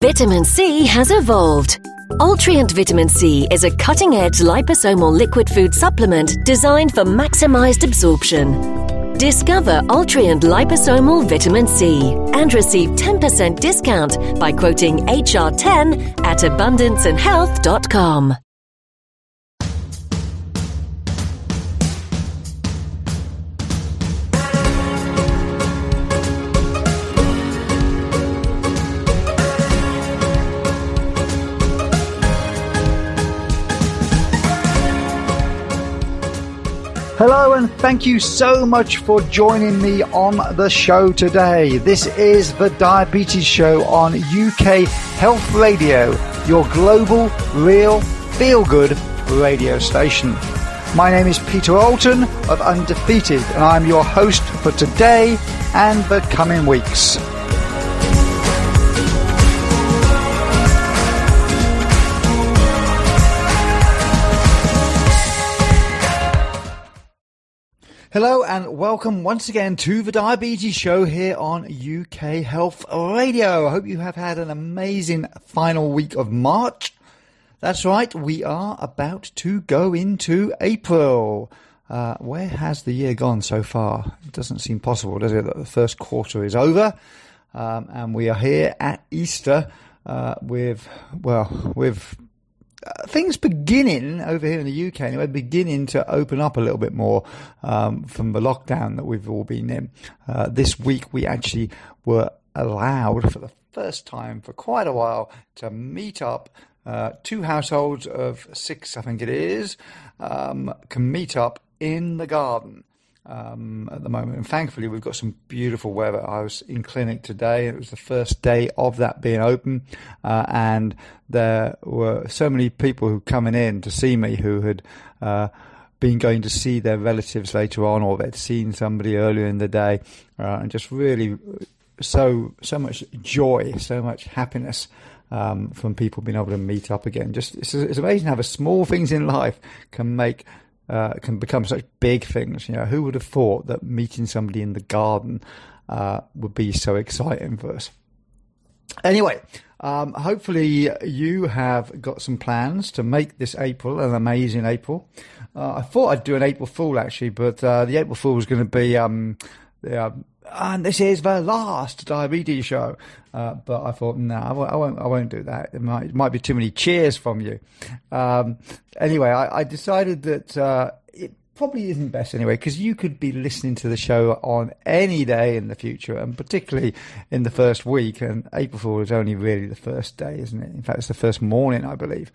Vitamin C has evolved. Ultrient Vitamin C is a cutting-edge liposomal liquid food supplement designed for maximized absorption. Discover Ultrient Liposomal Vitamin C and receive 10% discount by quoting HR10 at abundanceandhealth.com. Hello and thank you so much for joining me on the show today. This is the Diabetes Show on UK Health Radio, your global, real, feel-good radio station. My name is Peter Alton of Undefeated and I'm your host for today and the coming weeks. Hello and welcome once again to the Diabetes Show here on UK Health Radio. I hope you have had an amazing final week of March. That's right, we are about to go into April. Where has the year gone so far? It doesn't seem possible, does it, that the first quarter is over and we are here at Easter with things beginning over here in the UK anyway, beginning to open up a little bit more from the lockdown that we've all been in. This week we actually were allowed for the first time for quite a while to meet up. Two households of 6, I think it is, can meet up in the garden at the moment. And thankfully we've got some beautiful weather. I was in clinic today. It was the first day of that being open, and there were so many people who coming in to see me who had been going to see their relatives later on, or they'd seen somebody earlier in the day, and just really so much joy, so much happiness from people being able to meet up again. Just it's amazing how the small things in life can become such big things. You know, who would have thought that meeting somebody in the garden would be so exciting for us? Anyway, hopefully you have got some plans to make this April an amazing April. I thought I'd do an April Fool actually, but the April Fool was going to be and this is the last Diabetes Show. But I thought, no, I won't do that. It might be too many cheers from you. Anyway, I decided that it probably isn't best anyway, because you could be listening to the show on any day in the future, and particularly in the first week. And April Fool is only really the first day, isn't it? In fact, it's the first morning, I believe.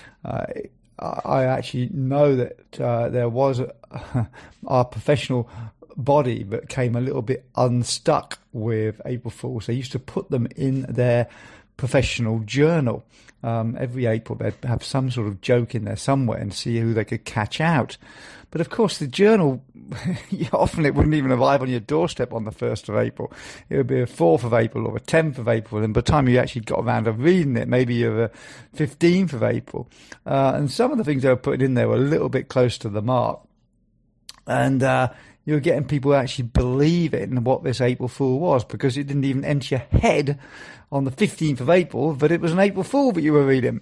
I actually know that there was our professional body that came a little bit unstuck with April Fools. They used to put them in their professional journal. Every April they'd have some sort of joke in there somewhere and see who they could catch out. But of course the journal, often it wouldn't even arrive on your doorstep on the 1st of April. It would be a 4th of April or a 10th of April, and by the time you actually got around to reading it, maybe you're a 15th of April. And some of the things they were putting in there were a little bit close to the mark. And you were getting people actually believing what this April Fool was, because it didn't even enter your head on the 15th of April that it was an April Fool that you were reading.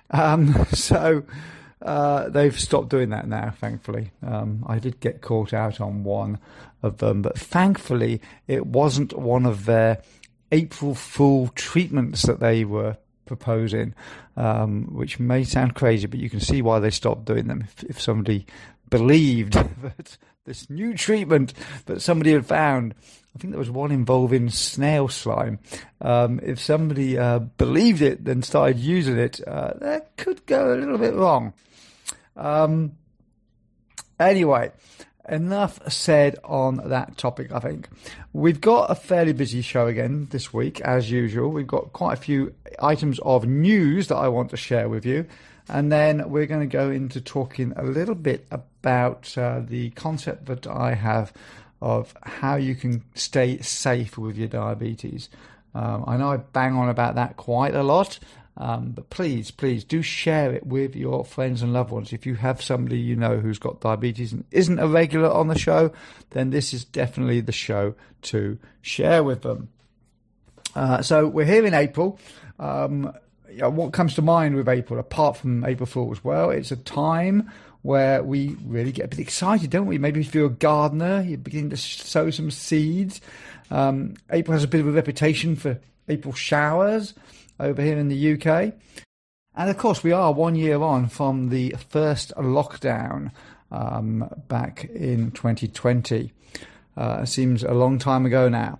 So they've stopped doing that now, thankfully. I did get caught out on one of them, but thankfully it wasn't one of their April Fool treatments that they were proposing, which may sound crazy, but you can see why they stopped doing them. If somebody believed that this new treatment that somebody had found, I think there was one involving snail slime, if somebody believed it then started using it, that could go a little bit wrong. Anyway, enough said on that topic, I think. We've got a fairly busy show again this week, as usual. We've got quite a few items of news that I want to share with you. And then we're going to go into talking a little bit about the concept that I have of how you can stay safe with your diabetes. I know I bang on about that quite a lot, but please do share it with your friends and loved ones. If you have somebody you know who's got diabetes and isn't a regular on the show, then this is definitely the show to share with them. So we're here in April. What comes to mind with April, apart from April Fool's? Well, it's a time where we really get a bit excited, don't we? Maybe if you're a gardener, you're beginning to sow some seeds. April has a bit of a reputation for April showers over here in the UK. And of course, we are 1 year on from the first lockdown back in 2020. Seems a long time ago now.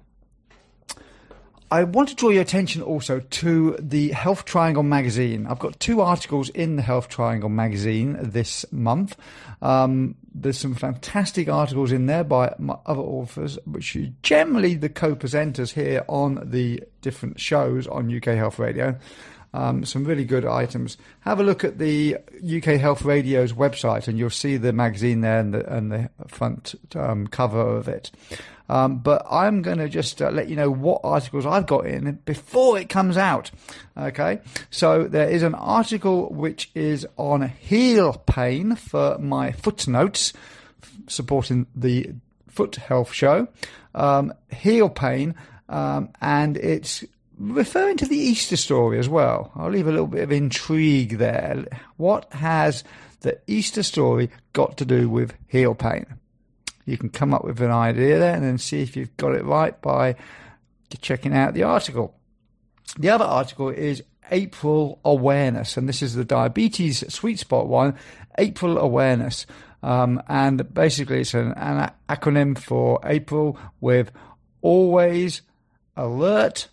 I want to draw your attention also to the Health Triangle magazine. I've got 2 articles in the Health Triangle magazine this month. There's some fantastic articles in there by my other authors, which are generally the co-presenters here on the different shows on UK Health Radio. Some really good items. Have a look at the UK Health Radio's website and you'll see the magazine there and the front cover of it. But I'm going to just let you know what articles I've got in before it comes out. Okay, so there is an article which is on heel pain for my footnotes, supporting the Foot Health Show. Heel pain, and it's referring to the Easter story as well. I'll leave a little bit of intrigue there. What has the Easter story got to do with heel pain? You can come up with an idea there and then see if you've got it right by checking out the article. The other article is April Awareness, and this is the diabetes sweet spot one, April Awareness. And basically it's an acronym for April with always, alert,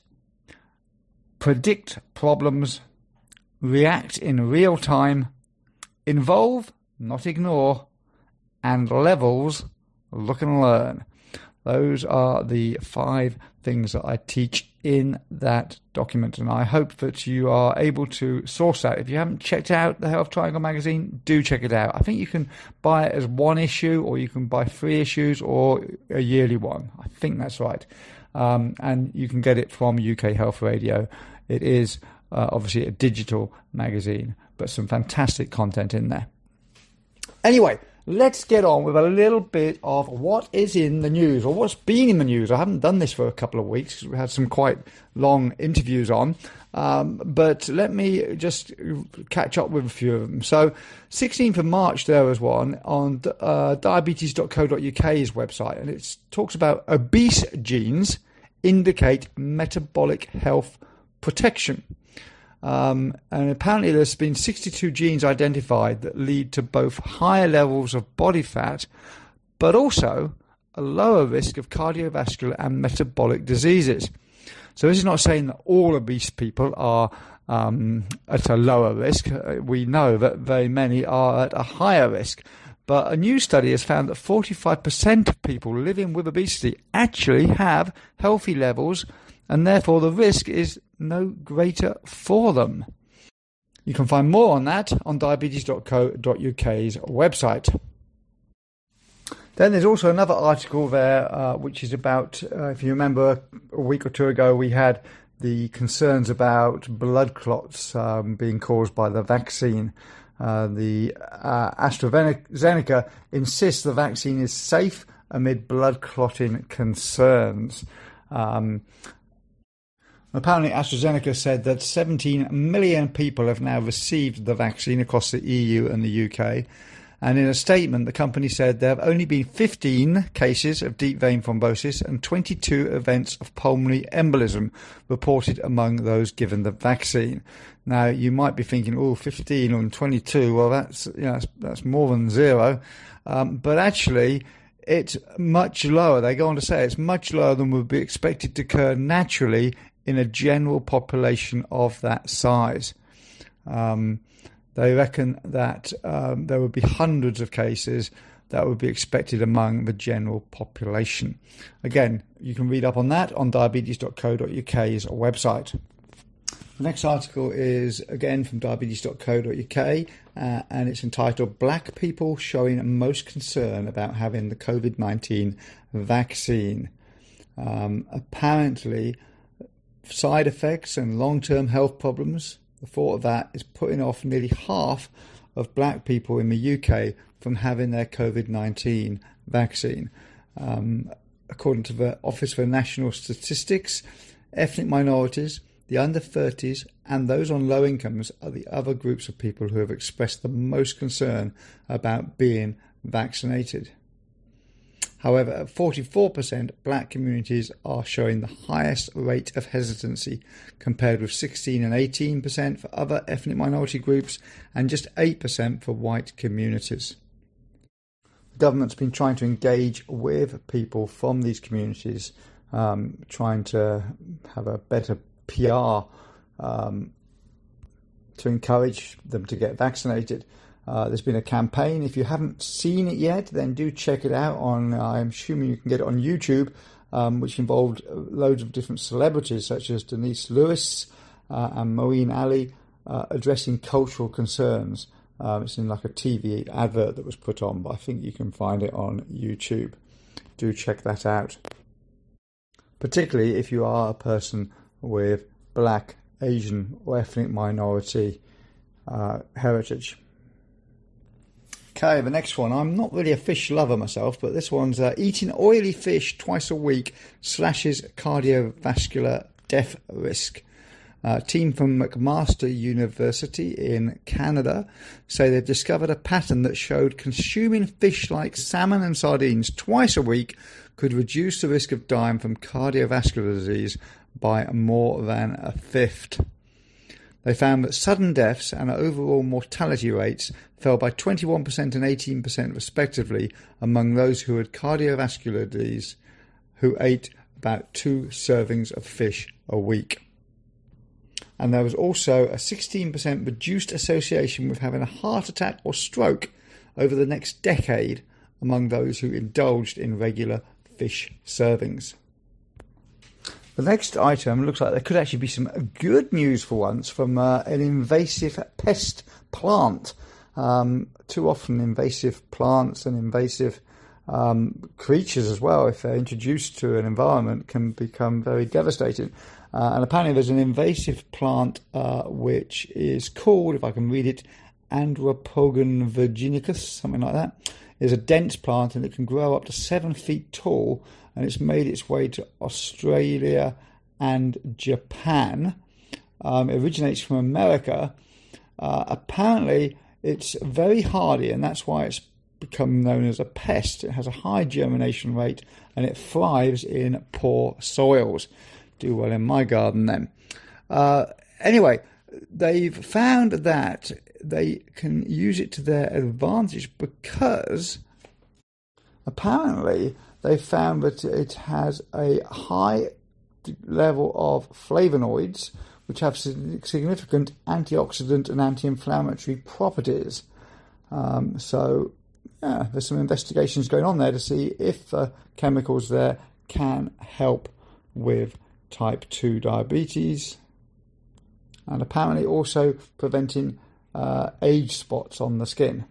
predict problems, react in real time, involve, not ignore, and levels, look and learn. Those are the 5 things that I teach in that document, and I hope that you are able to source that. If you haven't checked out the Health Triangle magazine, do check it out. I think you can buy it as 1 issue, or you can buy 3 issues, or a yearly one. I think that's right. And you can get it from UK Health Radio. It is obviously a digital magazine, but some fantastic content in there. Anyway, let's get on with a little bit of what is in the news, or what's been in the news. I haven't done this for a couple of weeks because we had some quite long interviews on. But let me just catch up with a few of them. So 16th of March, there was one on diabetes.co.uk's website, and it talks about obese genes indicate metabolic health protection. And apparently there's been 62 genes identified that lead to both higher levels of body fat, but also a lower risk of cardiovascular and metabolic diseases. So this is not saying that all obese people are at a lower risk. We know that very many are at a higher risk. But a new study has found that 45% of people living with obesity actually have healthy levels, and therefore the risk is no greater for them. You can find more on that on diabetes.co.uk's website. Then there's also another article there which is about, if you remember a week or 2 ago, we had the concerns about blood clots being caused by the vaccine. The AstraZeneca insists the vaccine is safe amid blood clotting concerns. Apparently, AstraZeneca said that 17 million people have now received the vaccine across the EU and the UK. And in a statement, the company said there have only been 15 cases of deep vein thrombosis and 22 events of pulmonary embolism reported among those given the vaccine. Now, you might be thinking, 15 or 22, well, that's more than 0. But actually, it's much lower. They go on to say it's much lower than would be expected to occur naturally in a general population of that size. They reckon that there would be hundreds of cases that would be expected among the general population. Again, you can read up on that on diabetes.co.uk's website. The next article is again from diabetes.co.uk and it's entitled Black People Showing Most Concern About Having the COVID-19 Vaccine. Apparently, side effects and long-term health problems, the thought of that is putting off nearly half of black people in the UK from having their COVID-19 vaccine. According to the Office for National Statistics, Ethnic minorities, the under 30s, and those on low incomes are the other groups of people who have expressed the most concern about being vaccinated. However, at 44%, black communities are showing the highest rate of hesitancy, compared with 16 and 18% for other ethnic minority groups and just 8% for white communities. The government's been trying to engage with people from these communities, trying to have a better PR to encourage them to get vaccinated. There's been a campaign. If you haven't seen it yet, then do check it out on, I'm assuming you can get it on YouTube, which involved loads of different celebrities such as Denise Lewis and Maureen Ali addressing cultural concerns. It's in like a TV advert that was put on, but I think you can find it on YouTube. Do check that out. Particularly if you are a person with black, Asian or ethnic minority heritage. Okay, the next one. I'm not really a fish lover myself, but this one's eating oily fish twice a week slashes cardiovascular death risk. A team from McMaster University in Canada say they've discovered a pattern that showed consuming fish like salmon and sardines twice a week could reduce the risk of dying from cardiovascular disease by more than a fifth. They found that sudden deaths and overall mortality rates fell by 21% and 18% respectively among those who had cardiovascular disease who ate about 2 servings of fish a week. And there was also a 16% reduced association with having a heart attack or stroke over the next decade among those who indulged in regular fish servings. The next item looks like there could actually be some good news for once from an invasive pest plant. Too often invasive plants and invasive creatures as well, if they're introduced to an environment, can become very devastating. And apparently there's an invasive plant which is called, if I can read it, Andropogon virginicus, something like that. It's a dense plant and it can grow up to 7 feet tall, and it's made its way to Australia and Japan. It originates from America. Apparently it's very hardy, and that's why it's become known as a pest. It has a high germination rate and it thrives in poor soils. Do well in my garden then. Anyway, they've found that they can use it to their advantage because apparently they found that it has a high level of flavonoids which have significant antioxidant and anti-inflammatory properties. So there's some investigations going on there to see if the chemicals there can help with type 2 diabetes, and apparently also preventing age spots on the skin.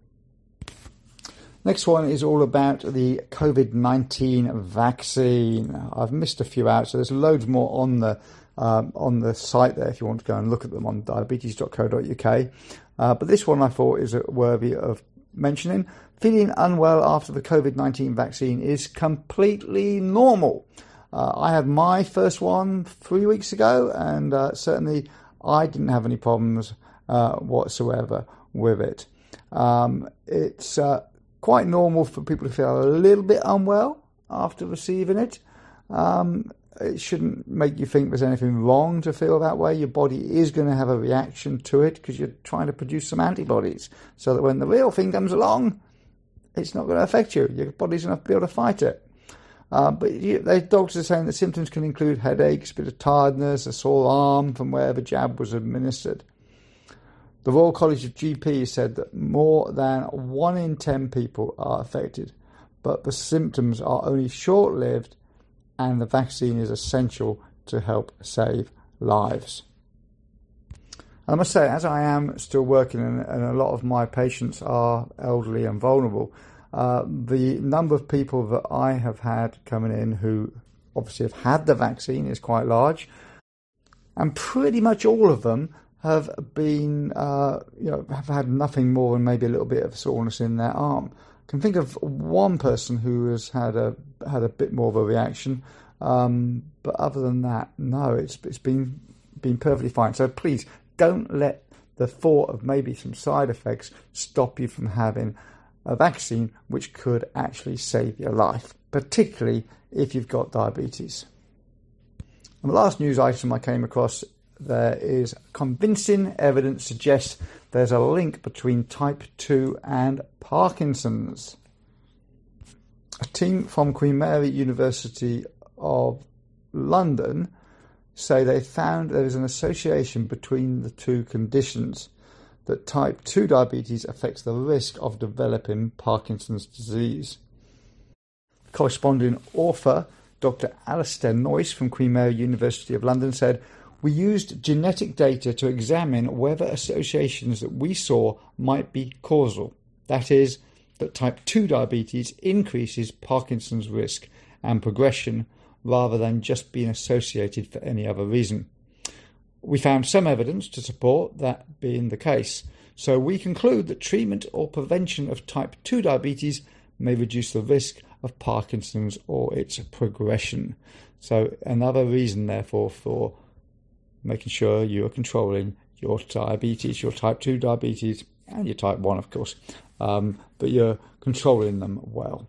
Next one is all about the COVID-19 vaccine. I've missed a few out, so there's loads more on the site there if you want to go and look at them on diabetes.co.uk. But this one I thought is worthy of mentioning. Feeling unwell after the COVID-19 vaccine is completely normal. I had my first one 3 weeks ago, and certainly I didn't have any problems whatsoever with it. It's quite normal for people to feel a little bit unwell after receiving it. It shouldn't make you think there's anything wrong to feel that way. Your body is going to have a reaction to it because you're trying to produce some antibodies so that when the real thing comes along, it's not going to affect you. Your body's going to be able to fight it. But the doctors are saying that symptoms can include headaches, a bit of tiredness, a sore arm from where the jab was administered. The Royal College of GPs said that more than 1 in 10 people are affected, but the symptoms are only short-lived and the vaccine is essential to help save lives. I must say, as I am still working and a lot of my patients are elderly and vulnerable, the number of people that I have had coming in who obviously have had the vaccine is quite large, and pretty much all of them have been, have had nothing more than maybe a little bit of soreness in their arm. I can think of one person who has had a bit more of a reaction, But other than that, no, it's been perfectly fine. So please don't let the thought of maybe some side effects stop you from having a vaccine which could actually save your life, particularly if you've got diabetes. And the last news item I came across, there is convincing evidence suggests there's a link between type 2 and Parkinson's. A team from Queen Mary University of London say they found there is an association between the two conditions, that type 2 diabetes affects the risk of developing Parkinson's disease. Corresponding author Dr. Alistair Noyce from Queen Mary University of London said, "We used genetic data to examine whether associations that we saw might be causal. That is, that type 2 diabetes increases Parkinson's risk and progression rather than just being associated for any other reason. We found some evidence to support that being the case. So we conclude that treatment or prevention of type 2 diabetes may reduce the risk of Parkinson's or its progression." So another reason, therefore, for making sure you are controlling your diabetes, your type 2 diabetes, and your type 1, of course, but you're controlling them well.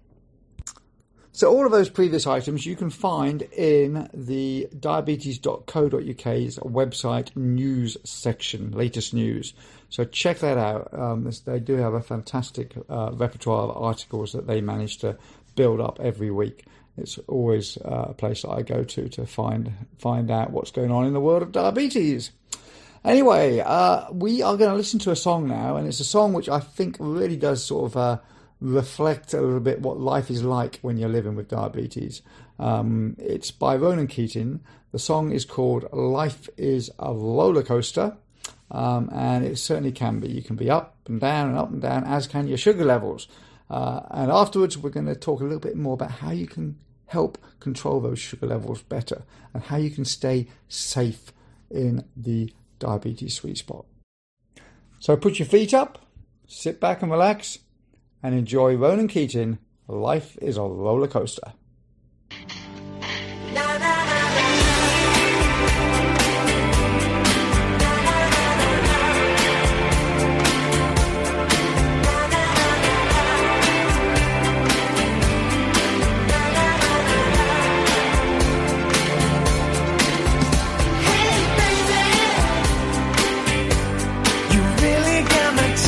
So all of those previous items you can find in the diabetes.co.uk's website news section, latest news. So check that out. They do have a fantastic repertoire of articles that they manage to build up every week. It's always a place that I go to find out what's going on in the world of diabetes. Anyway, we are going to listen to a song now, and it's a song which I think really does sort of reflect a little bit what life is like when you're living with diabetes. It's by Ronan Keating. The song is called "Life is a Roller Coaster," and it certainly can be. You can be up and down, as can your sugar levels. And afterwards, we're going to talk a little bit more about how you can help control those sugar levels better and how you can stay safe in the diabetes sweet spot. So put your feet up, sit back and relax, and enjoy Ronan Keating, "Life is a Roller Coaster."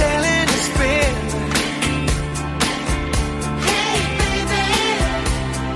Hey baby,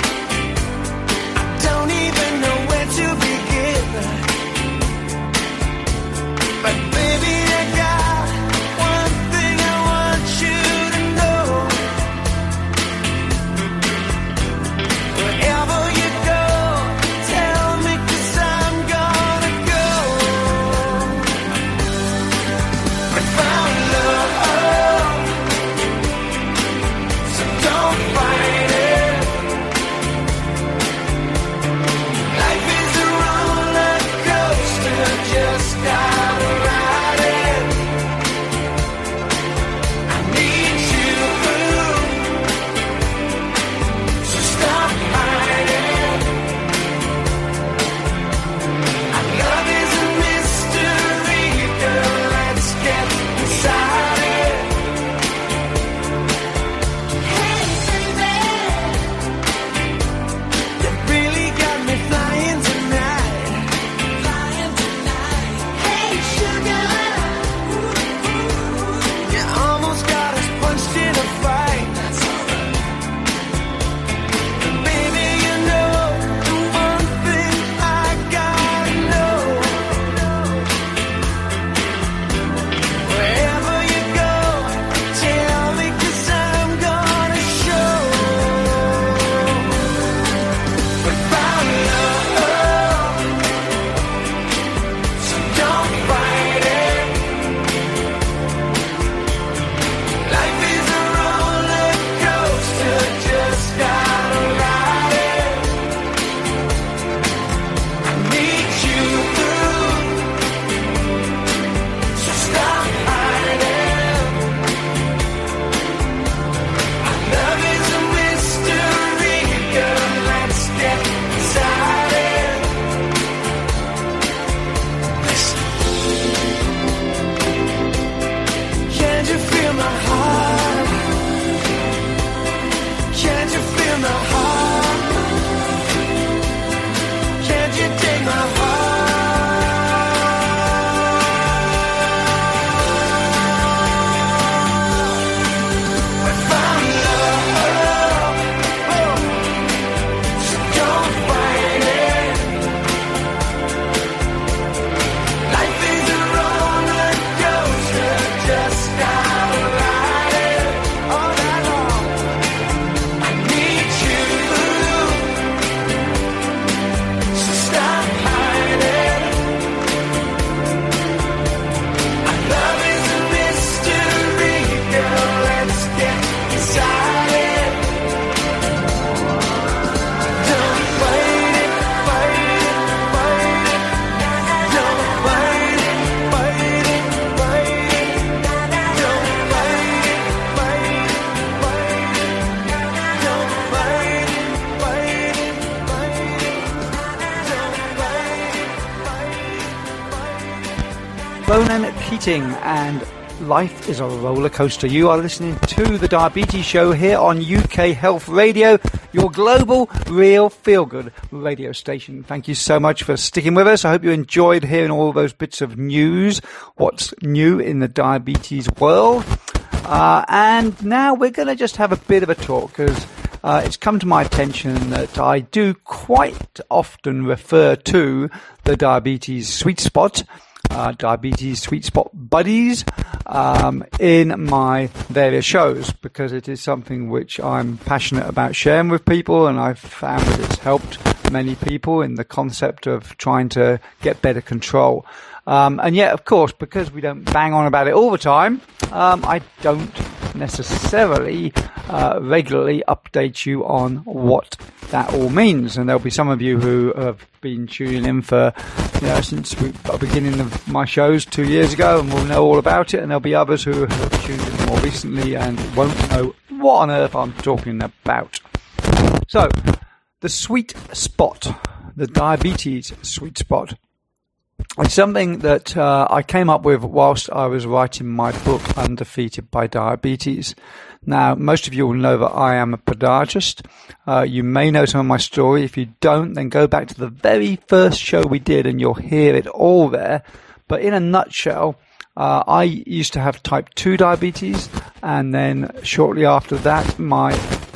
Ronan Keating, and life is a roller coaster. You are listening to The Diabetes Show here on UK Health Radio, your global, real, feel-good radio station. Thank you so much for sticking with us. I hope you enjoyed hearing all those bits of news, what's new in the diabetes world. And now we're going to just have a bit of a talk, because it's come to my attention that I do quite often refer to the diabetes sweet spot, diabetes sweet spot buddies, in my various shows, because it is something which I'm passionate about sharing with people, and I've found that it's helped many people in the concept of trying to get better control. And yet, of course, because we don't bang on about it all the time, I don't necessarily regularly update you on what that all means. And there'll be some of you who have been tuning in for, since the beginning of my shows 2 years ago, and will know all about it. And there'll be others who have tuned in more recently and won't know what on earth I'm talking about. So, the sweet spot, the diabetes sweet spot. It's something that I came up with whilst I was writing my book, Undefeated by Diabetes. Now, most of you will know that I am a podiatrist. You may know some of my story. If you don't, then go back to the very first show we did and you'll hear it all there. But in a nutshell, I used to have type 2 diabetes, and then shortly after that, one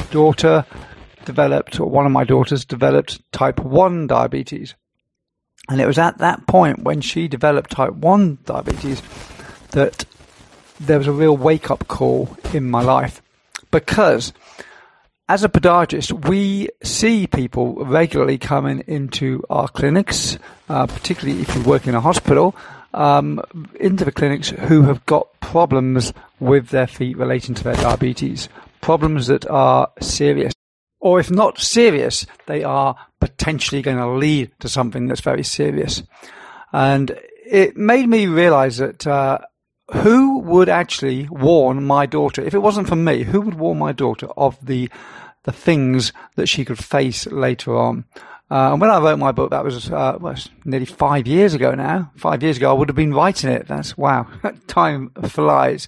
of my daughters developed type 1 diabetes. And it was at that point, when she developed type 1 diabetes, that there was a real wake-up call in my life. Because as a podiatrist, we see people regularly coming into our clinics, particularly if you work in a hospital, into the clinics who have got problems with their feet relating to their diabetes, problems that are serious. Or if not serious, they are potentially going to lead to something that's very serious. And it made me realize that who would actually warn my daughter, if it wasn't for me, who would warn my daughter of the things that she could face later on? And when I wrote my book, that was nearly 5 years ago now. 5 years ago, I would have been writing it. That's wow, time flies.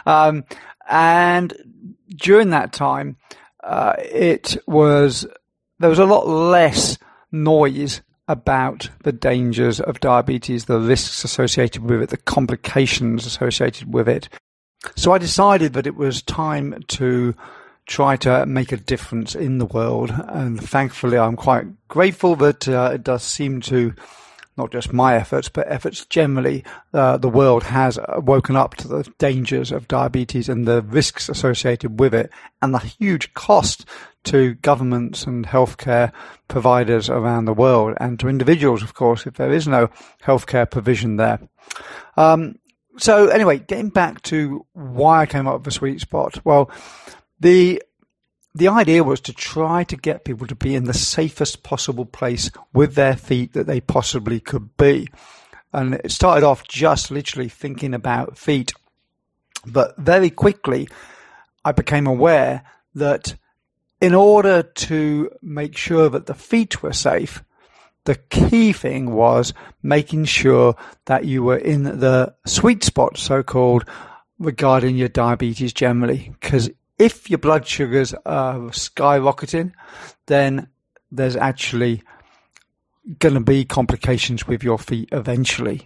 And during that time, there was a lot less noise about the dangers of diabetes, the risks associated with it, the complications associated with it. So I decided that it was time to try to make a difference in the world. And thankfully, I'm quite grateful that it does seem to, not just my efforts, but efforts generally, the world has woken up to the dangers of diabetes and the risks associated with it, and the huge cost to governments and healthcare providers around the world, and to individuals, of course, if there is no healthcare provision there. So anyway, getting back to why I came up with the sweet spot. Well, the idea was to try to get people to be in the safest possible place with their feet that they possibly could be. And it started off just literally thinking about feet. But very quickly, I became aware that in order to make sure that the feet were safe, the key thing was making sure that you were in the sweet spot, so-called, regarding your diabetes generally. Because if your blood sugars are skyrocketing, then there's actually going to be complications with your feet eventually.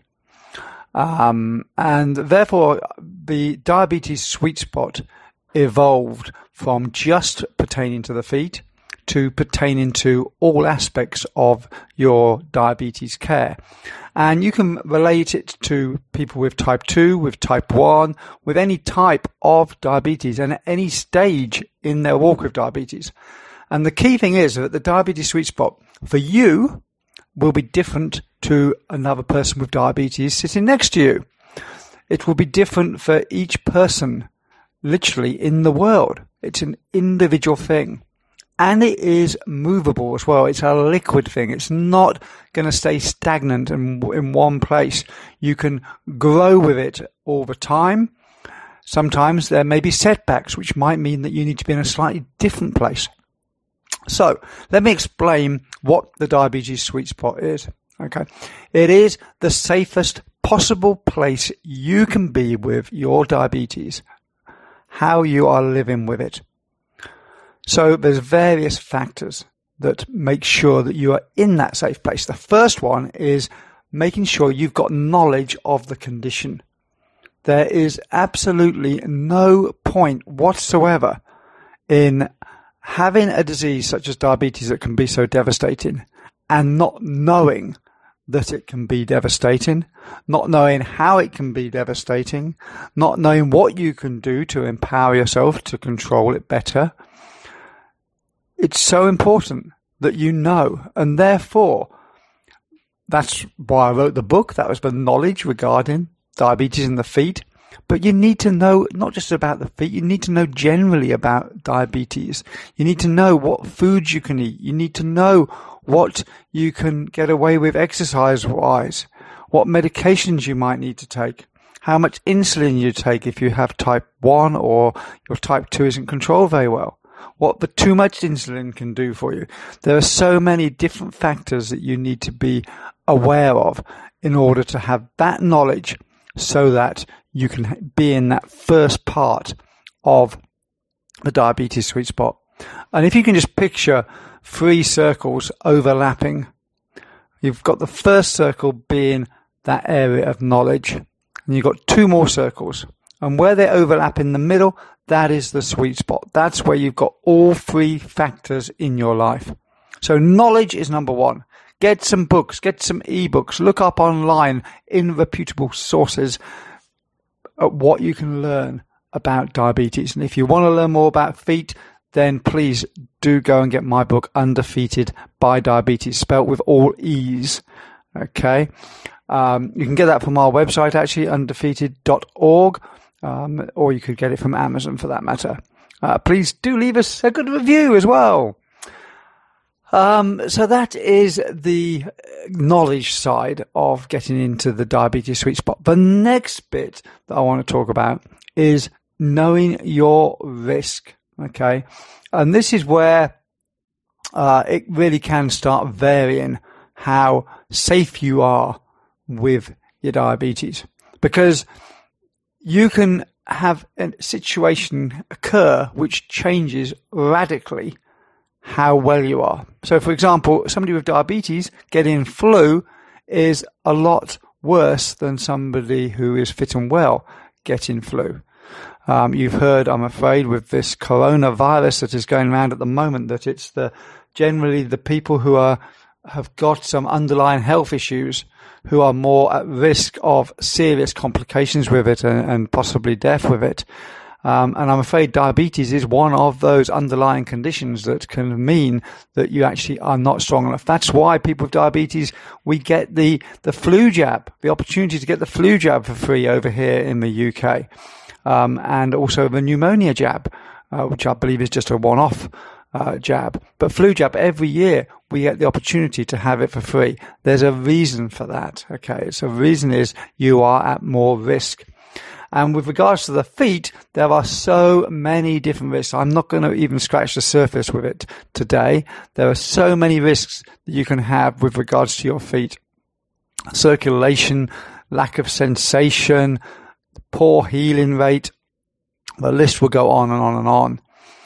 And therefore, the diabetes sweet spot evolved from just pertaining to the feet to pertaining to all aspects of your diabetes care. And you can relate it to people with type 2, with type 1, with any type of diabetes and at any stage in their walk with diabetes. And the key thing is that the diabetes sweet spot for you will be different to another person with diabetes sitting next to you. It will be different for each person, literally, in the world. It's an individual thing. And it is movable as well. It's a liquid thing. It's not going to stay stagnant in one place. You can grow with it all the time. Sometimes there may be setbacks, which might mean that you need to be in a slightly different place. So let me explain what the diabetes sweet spot is. Okay. It is the safest possible place you can be with your diabetes, how you are living with it. So there's various factors that make sure that you are in that safe place. The first one is making sure you've got knowledge of the condition. There is absolutely no point whatsoever in having a disease such as diabetes that can be so devastating and not knowing that it can be devastating, not knowing how it can be devastating, not knowing what you can do to empower yourself to control it better. It's so important that you know, and therefore, that's why I wrote the book. That was the knowledge regarding diabetes in the feet. But you need to know not just about the feet, you need to know generally about diabetes. You need to know what foods you can eat. You need to know what you can get away with exercise-wise, what medications you might need to take, how much insulin you take if you have type 1 or your type 2 isn't controlled very well, what the too much insulin can do for you. There are so many different factors that you need to be aware of in order to have that knowledge so that you can be in that first part of the diabetes sweet spot. And if you can just picture 3 circles overlapping, you've got the first circle being that area of knowledge, and you've got 2 more circles. And where they overlap in the middle, that is the sweet spot. That's where you've got all 3 factors in your life. So knowledge is number 1. Get some books, get some ebooks, look up online in reputable sources at what you can learn about diabetes. And if you want to learn more about feet, then please do go and get my book, Undefeated by Diabetes, spelt with all E's. Okay. You can get that from our website, actually, undefeated.org, or you could get it from Amazon for that matter. Please do leave us a good review as well. So that is the knowledge side of getting into the diabetes sweet spot. The next bit that I want to talk about is knowing your risk. Okay. And this is where, it really can start varying how safe you are with your diabetes, because you can have a situation occur which changes radically how well you are. So, for example, somebody with diabetes getting flu is a lot worse than somebody who is fit and well getting flu. You've heard, I'm afraid, with this coronavirus that is going around at the moment, that it's generally the people who have got some underlying health issues who are more at risk of serious complications with it and possibly death with it. And I'm afraid diabetes is one of those underlying conditions that can mean that you actually are not strong enough. That's why people with diabetes, we get the flu jab, the opportunity to get the flu jab for free over here in the UK. And also the pneumonia jab, which I believe is just a one-off jab. But flu jab, every year we get the opportunity to have it for free. There's a reason for that. Okay. So the reason is you are at more risk. And with regards to the feet, there are so many different risks. I'm not going to even scratch the surface with it today. There are so many risks that you can have with regards to your feet. Circulation, lack of sensation, poor healing rate. The list will go on and on and on.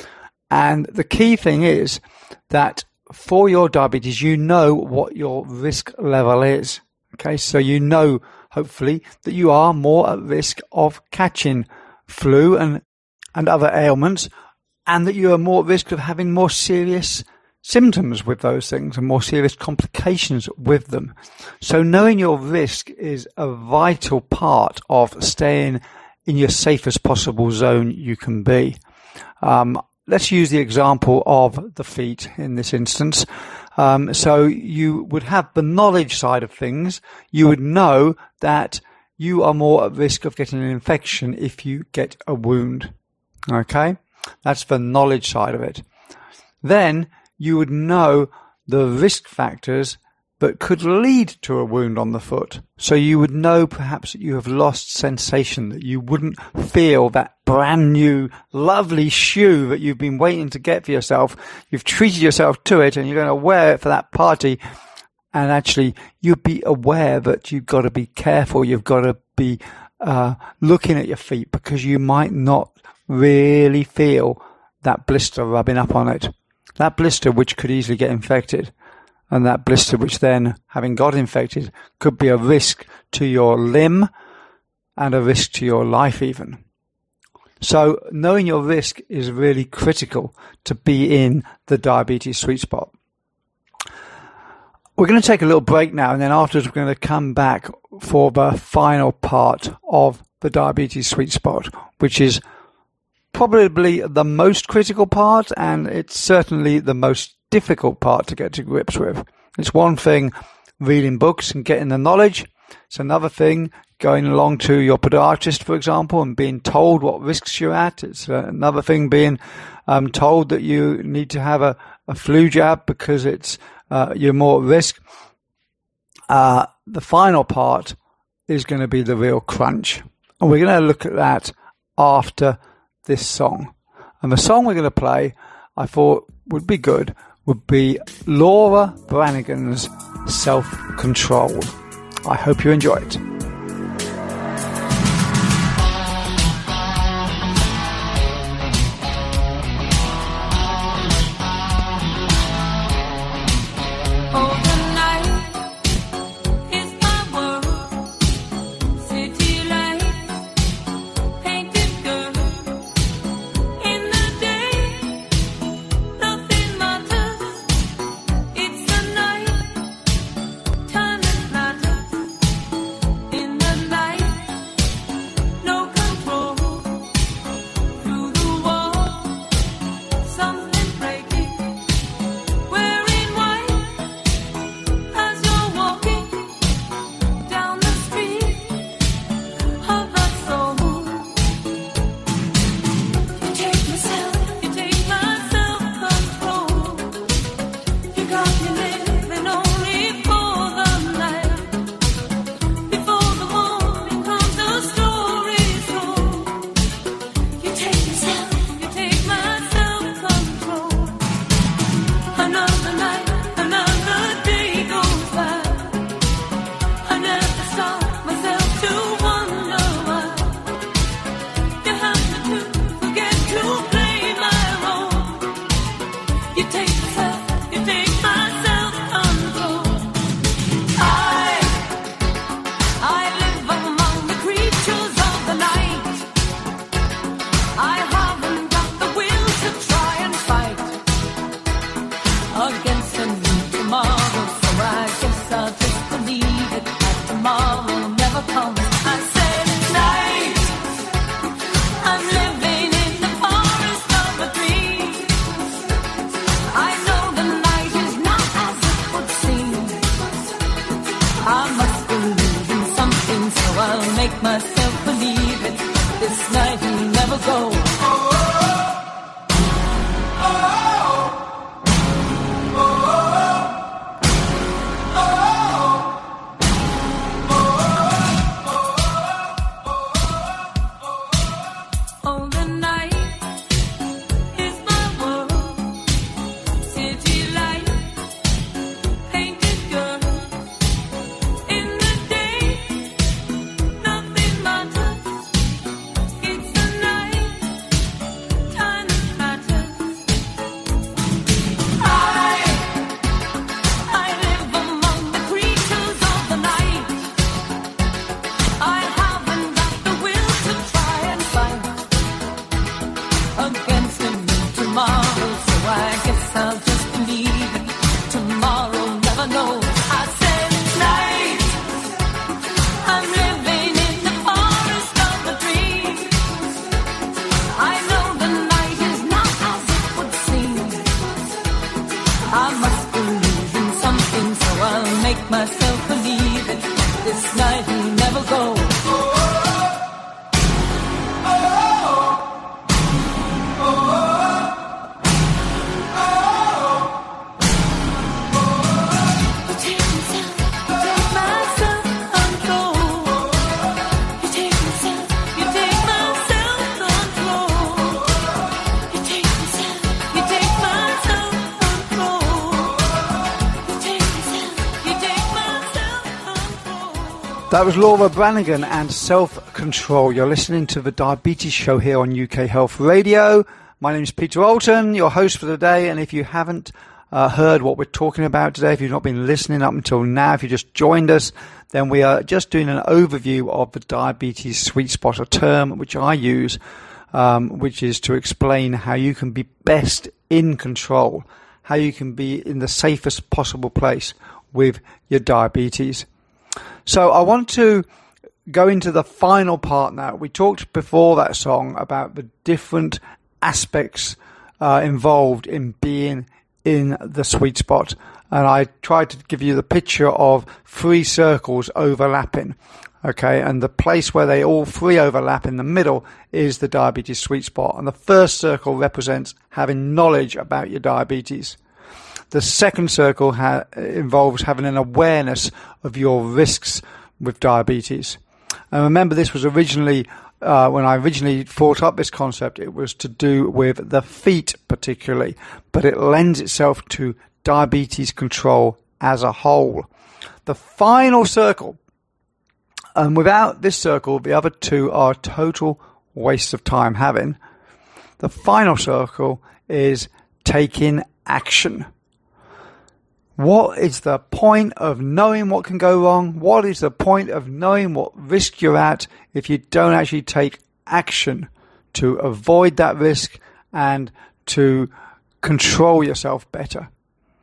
And the key thing is that for your diabetes, you know what your risk level is. Okay, so you know, hopefully, that you are more at risk of catching flu and other ailments, and that you are more at risk of having more serious symptoms with those things and more serious complications with them. So knowing your risk is a vital part of staying in your safest possible zone you can be. Let's use the example of the feet in this instance. So you would have the knowledge side of things. You would know that you are more at risk of getting an infection if you get a wound. Okay? That's the knowledge side of it. Then you would know the risk factors that could lead to a wound on the foot. So you would know perhaps that you have lost sensation, that you wouldn't feel that brand new, lovely shoe that you've been waiting to get for yourself. You've treated yourself to it and you're going to wear it for that party. and actually you'd be aware that you've got to be careful. You've got to be looking at your feet, because you might not really feel that blister rubbing up on it. That blister which could easily get infected, and that blister which then, having got infected, could be a risk to your limb and a risk to your life even. So knowing your risk is really critical to be in the diabetes sweet spot. We're going to take a little break now, and then afterwards we're going to come back for the final part of the diabetes sweet spot, which is probably the most critical part, and it's certainly the most difficult part to get to grips with. It's one thing reading books and getting the knowledge. It's another thing going along to your podiatrist, for example, and being told what risks you're at. It's another thing being told that you need to have a flu jab because you're more at risk. The final part is going to be the real crunch. And we're going to look at that after this song. And the song we're going to play, I thought would be good, would be Laura Branigan's Self-Control. I hope you enjoy it. That was Laura Branigan and Self-Control. You're listening to the Diabetes Show here on UK Health Radio. My name is Peter Alton, your host for the day. And if you haven't heard what we're talking about today, if you've not been listening up until now, if you just joined us, then we are just doing an overview of the diabetes sweet spot, a term which I use, which is to explain how you can be best in control, how you can be in the safest possible place with your diabetes. So I want to go into the final part now. We talked before that song about the different aspects involved in being in the sweet spot. And I tried to give you the picture of 3 circles overlapping. Okay, and the place where they all 3 overlap in the middle is the diabetes sweet spot. And the first circle represents having knowledge about your diabetes. The second circle involves having an awareness of your risks with diabetes. And remember, this was originally, when I originally thought up this concept, it was to do with the feet particularly, but it lends itself to diabetes control as a whole. The final circle, and without this circle, the other 2 are total waste of time having. The final circle is taking action. What is the point of knowing what can go wrong? What is the point of knowing what risk you're at if you don't actually take action to avoid that risk and to control yourself better?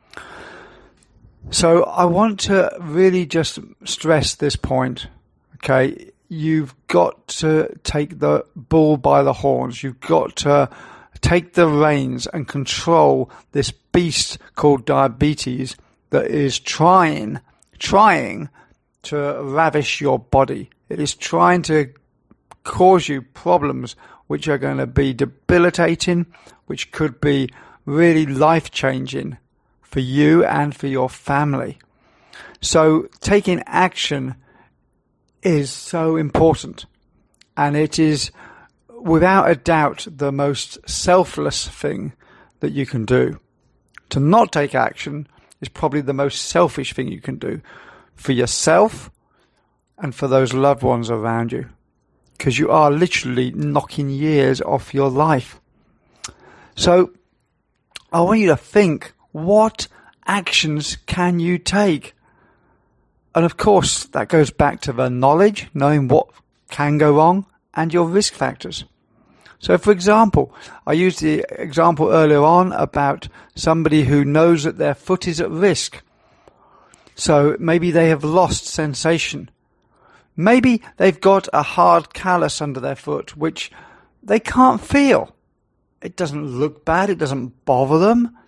So I want to really just stress this point, okay? You've got to take the bull by the horns. You've got to take the reins and control this beast called diabetes that is trying to ravish your body. It is trying to cause you problems which are going to be debilitating, which could be really life-changing for you and for your family. So taking action is so important, and it is without a doubt the most selfless thing that you can do. To not take action is probably the most selfish thing you can do for yourself and for those loved ones around you, because you are literally knocking years off your life. So I want you to think, what actions can you take? And of course, that goes back to the knowledge, knowing what can go wrong, and your risk factors. So, for example, I used the example earlier on about somebody who knows that their foot is at risk. So maybe they have lost sensation. Maybe they've got a hard callus under their foot, which they can't feel. It doesn't look bad. It doesn't bother them.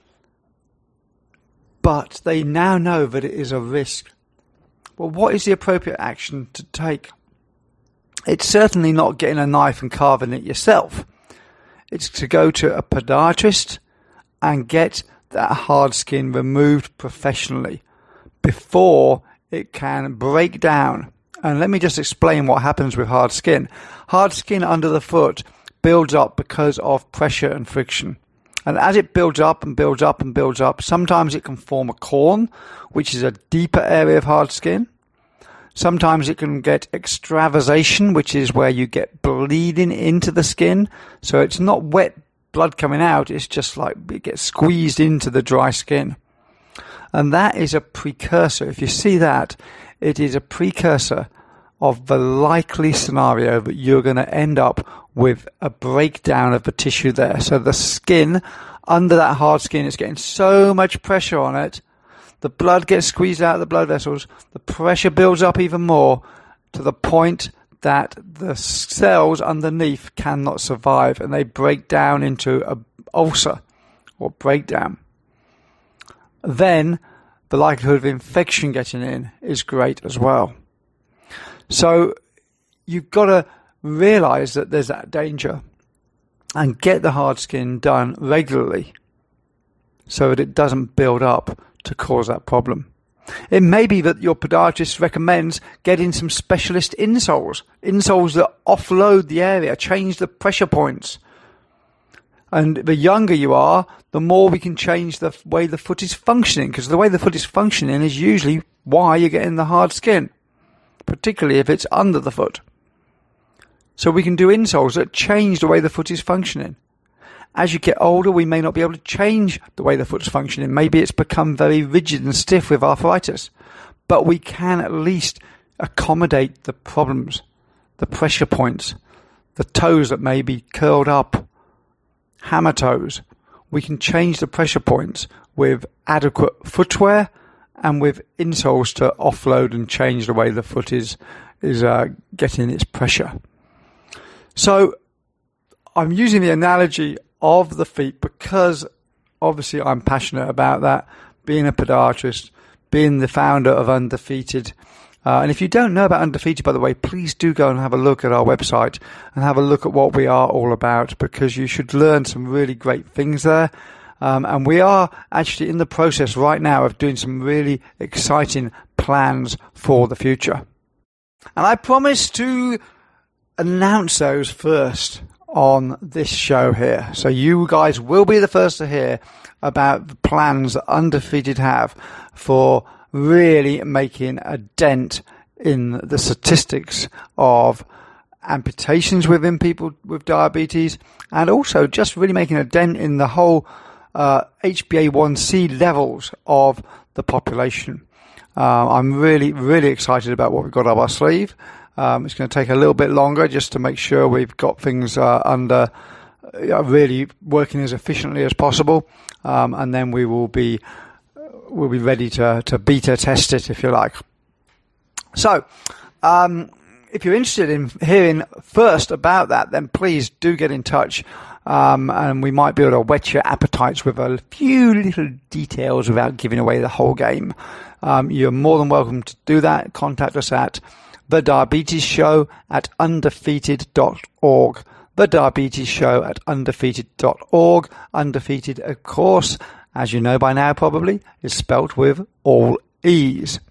But they now know that it is a risk. Well, what is the appropriate action to take? It's certainly not getting a knife and carving it yourself. It's to go to a podiatrist and get that hard skin removed professionally before it can break down. And let me just explain what happens with hard skin. Hard skin under the foot builds up because of pressure and friction. And as it builds up and builds up and builds up, sometimes it can form a corn, which is a deeper area of hard skin. Sometimes it can get extravasation, which is where you get bleeding into the skin. So it's not wet blood coming out, it's just like it gets squeezed into the dry skin. And that is a precursor. If you see that, it is a precursor of the likely scenario that you're going to end up with a breakdown of the tissue there. So the skin, under that hard skin, is getting so much pressure on it. The blood gets squeezed out of the blood vessels. The pressure builds up even more to the point that the cells underneath cannot survive and they break down into an ulcer or breakdown. Then the likelihood of infection getting in is great as well. So you've got to realize that there's that danger and get the hard skin done regularly so that it doesn't build up to cause that problem. It may be that your podiatrist recommends getting some specialist insoles that offload the area, change the pressure points. And the younger you are, the more we can change the way the foot is functioning, because the way the foot is functioning is usually why you're getting the hard skin. particularly if it's under the foot. So we can do insoles that change the way the foot is functioning. As you get older, we may not be able to change the way the foot's functioning. Maybe it's become very rigid and stiff with arthritis. But we can at least accommodate the problems, the pressure points, the toes that may be curled up, hammer toes. We can change the pressure points with adequate footwear and with insoles to offload and change the way the foot is getting its pressure. So I'm using the analogy of the feet because obviously I'm passionate about that, being a podiatrist, being the founder of Undefeated. And if you don't know about Undefeated, by the way, please do go and have a look at our website and have a look at what we are all about, because you should learn some really great things there. And we are actually in the process right now of doing some really exciting plans for the future. And I promise to announce those first on this show here. So you guys will be the first to hear about the plans that Undefeated have for really making a dent in the statistics of amputations within people with diabetes, and also just really making a dent in the whole HbA1c levels of the population. I'm really, really excited about what we've got up our sleeve. It's going to take a little bit longer just to make sure we've got things under really working as efficiently as possible, and then we'll be ready to beta test it, if you like. So, if you're interested in hearing first about that, then please do get in touch, and we might be able to whet your appetites with a few little details without giving away the whole game. You're more than welcome to do that. Contact us at thediabetesshow@undefeated.org. thediabetesshow@undefeated.org. Undefeated, of course, as you know by now probably, is spelt with all E's.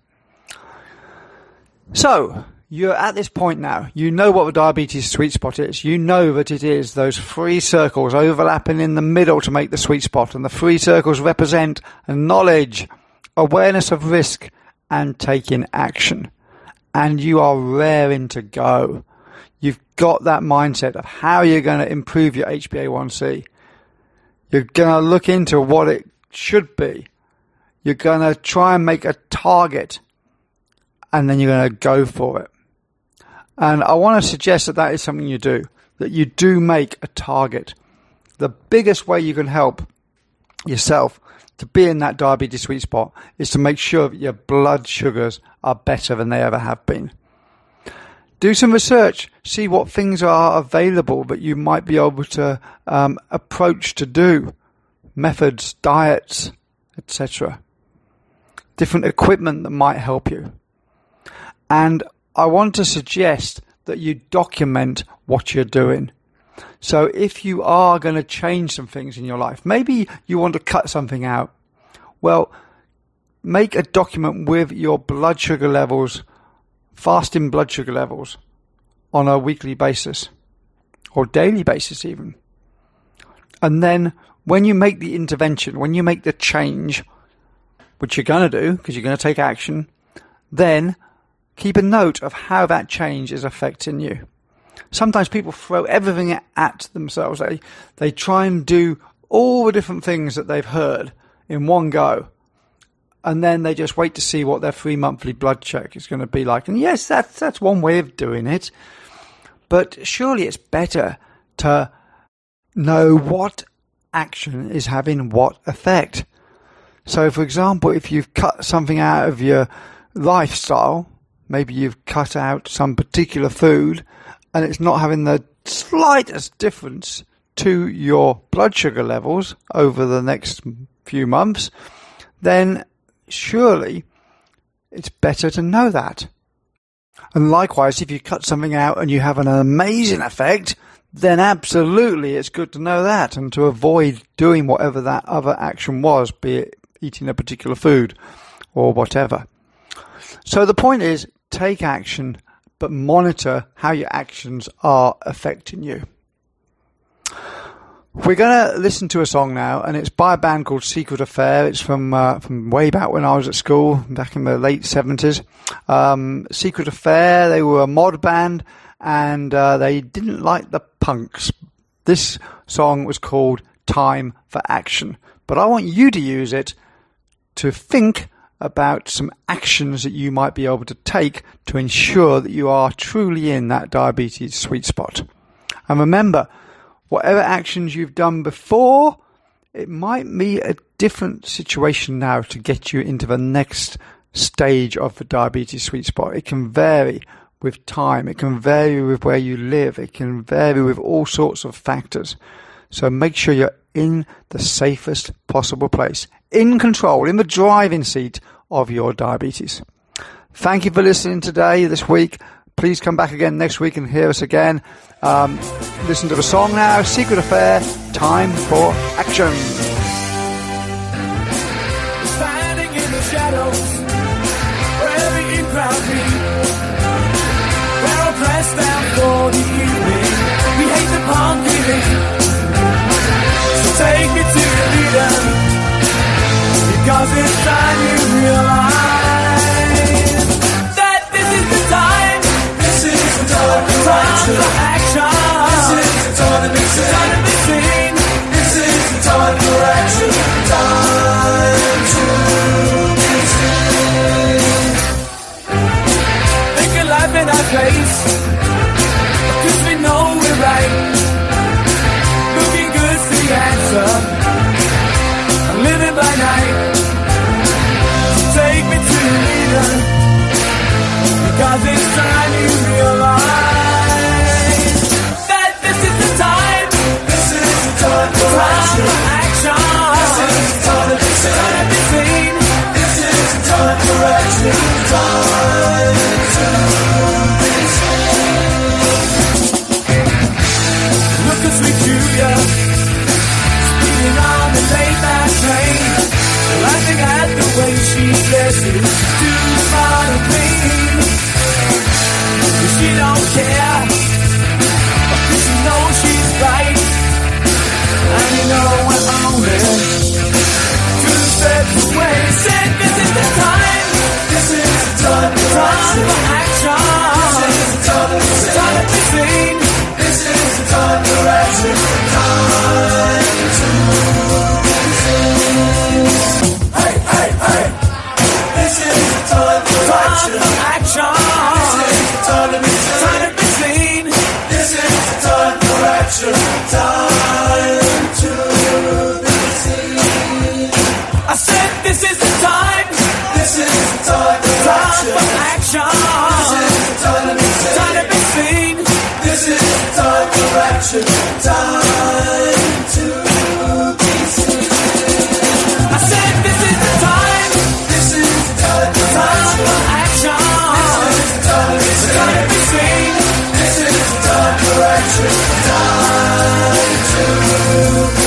So, you're at this point now. You know what the diabetes sweet spot is. You know that it is those 3 circles overlapping in the middle to make the sweet spot. And the 3 circles represent knowledge, awareness of risk, and taking action. And you are raring to go. You've got that mindset of how you're going to improve your HbA1c. You're going to look into what it should be. You're going to try and make a target, and then you're going to go for it. And I want to suggest that that is something you do, that you do make a target. The biggest way you can help yourself to be in that diabetes sweet spot is to make sure that your blood sugars are better than they ever have been. Do some research, see what things are available that you might be able to approach to do. Methods, diets, etc. Different equipment that might help you. And I want to suggest that you document what you're doing. So if you are going to change some things in your life, maybe you want to cut something out, well, make a document with your blood sugar levels, fasting blood sugar levels, on a weekly basis or daily basis even. And then when you make the intervention, when you make the change, which you're going to do because you're going to take action, then keep a note of how that change is affecting you. Sometimes people throw everything at themselves. They try and do all the different things that they've heard in one go. And then they just wait to see what their 3 monthly blood check is going to be like. And yes, that's one way of doing it. But surely it's better to know what action is having what effect. So, for example, if you've cut something out of your lifestyle, maybe you've cut out some particular food, and it's not having the slightest difference to your blood sugar levels over the next few months, then surely it's better to know that. And likewise, if you cut something out and you have an amazing effect, then absolutely it's good to know that and to avoid doing whatever that other action was, be it eating a particular food or whatever. So the point is, take action, but monitor how your actions are affecting you. We're going to listen to a song now, and it's by a band called Secret Affair. It's from way back when I was at school, back in the late 70s. Secret Affair, they were a mod band, and they didn't like the punks. This song was called Time for Action. But I want you to use it to think about some actions that you might be able to take to ensure that you are truly in that diabetes sweet spot. And remember, whatever actions you've done before, it might be a different situation now to get you into the next stage of the diabetes sweet spot. It can vary with time. It can vary with where you live. It can vary with all sorts of factors. So make sure you're in the safest possible place, in control, in the driving seat of your diabetes. Thank you for listening this week. Please come back again next week and hear us again. Listen to the song now, Secret Affair, Time for Action. Standing in the shadows, wherever you crowd me, we're all pressed down for the evening. We hate the palm feeling, so take me to your leader, because it's time you realize that this is the time. This is the time for action. This is the time to be seen. This is the time for action. Time to be seen. Think of life in our face, 'cause we know we're right. Looking good's the answer. I'm living by night. So take me to the leader, because it's time you realize that this is the time. This is the time for action. This is the time to be seen. This is the time for action. Time to be seen. Look at sweet Julia, speeding on the late night train, laughing at the way she dresses, too far to clean. She don't care, because she knows she's right. And you know we're only 2 steps away. Said this is the time. This is the time for action. This is the time to be seen. This is the time for action. Time to be seen. Hey, hey, hey. This is the time for action. Time to be seen. This is the time for action. Time to be seen. I said this is the time. This is the time for action. This is the time to be seen. This is the time for action. Time to be seen. I said this is the time. This is the time for action. Time to be seen. This is the time for action. Time to be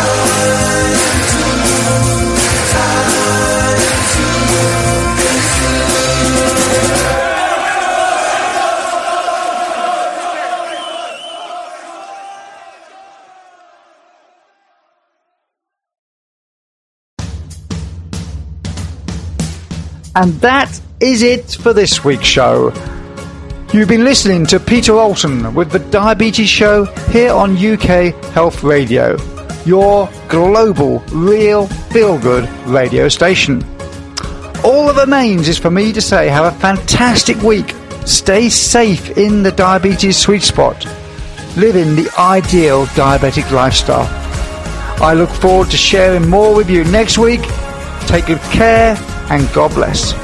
And that is it for this week's show. You've been listening to Peter Olson with the Diabetes Show here on UK Health Radio, your global, real, feel-good radio station. All that remains is for me to say have a fantastic week. Stay safe in the diabetes sweet spot. Living the ideal diabetic lifestyle. I look forward to sharing more with you next week. Take good care and God bless.